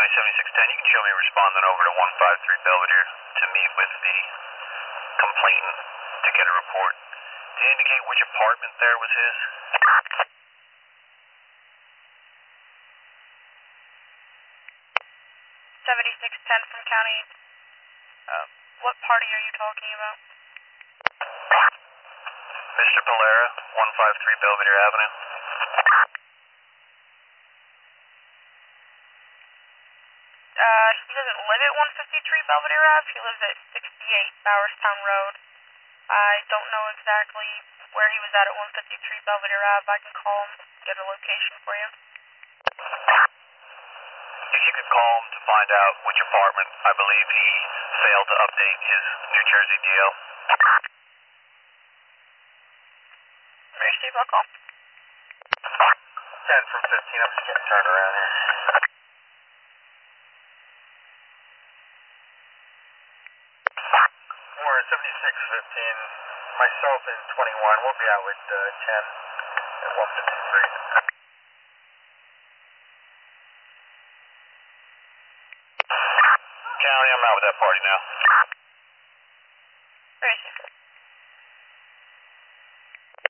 County 7610, you can show me responding over to 153 Belvedere to meet with the complainant to get a report. Did he indicate which apartment there was his? 7610 from County. What party are you talking about? Mr. Polera, 153 Belvedere Avenue. He doesn't live at 153 Belvedere Ave. He lives at 68 Bowerstown Road. I don't know exactly where he was at 153 Belvedere Ave. I can call him, get a location for you. If you could call him to find out which apartment, I believe he failed to update his New Jersey DL. Receive, I'll call. 10 from 15, I'm just getting turned around here. We're at 7615, myself and 21, we'll be out with 10 at 153. County, I'm out with that party now. Receive.